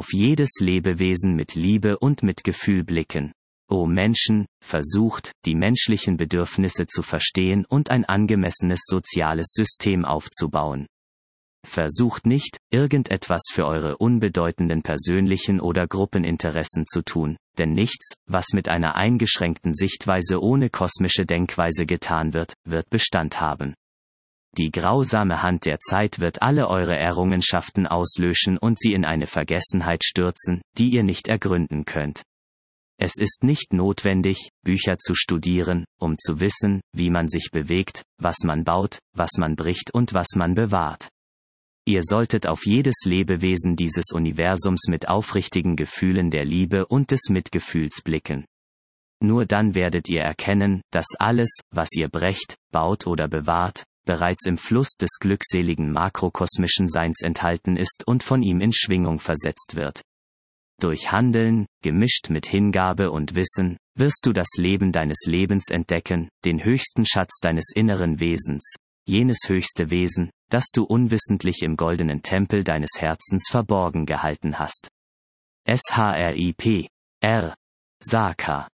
auf jedes Lebewesen mit Liebe und Mitgefühl blicken. O Menschen, versucht, die menschlichen Bedürfnisse zu verstehen und ein angemessenes soziales System aufzubauen. Versucht nicht, irgendetwas für eure unbedeutenden persönlichen oder Gruppeninteressen zu tun, denn nichts, was mit einer eingeschränkten Sichtweise ohne kosmische Denkweise getan wird, wird Bestand haben. Die grausame Hand der Zeit wird alle eure Errungenschaften auslöschen und sie in eine Vergessenheit stürzen, die ihr nicht ergründen könnt. Es ist nicht notwendig, Bücher zu studieren, um zu wissen, wie man sich bewegt, was man baut, was man bricht und was man bewahrt. Ihr solltet auf jedes Lebewesen dieses Universums mit aufrichtigen Gefühlen der Liebe und des Mitgefühls blicken. Nur dann werdet ihr erkennen, dass alles, was ihr brecht, baut oder bewahrt, bereits im Fluss des glückseligen makrokosmischen Seins enthalten ist und von ihm in Schwingung versetzt wird. Durch Handeln, gemischt mit Hingabe und Wissen, wirst du das Leben deines Lebens entdecken, den höchsten Schatz deines inneren Wesens, jenes höchste Wesen, das du unwissentlich im goldenen Tempel deines Herzens verborgen gehalten hast. SHRIP. R. Saka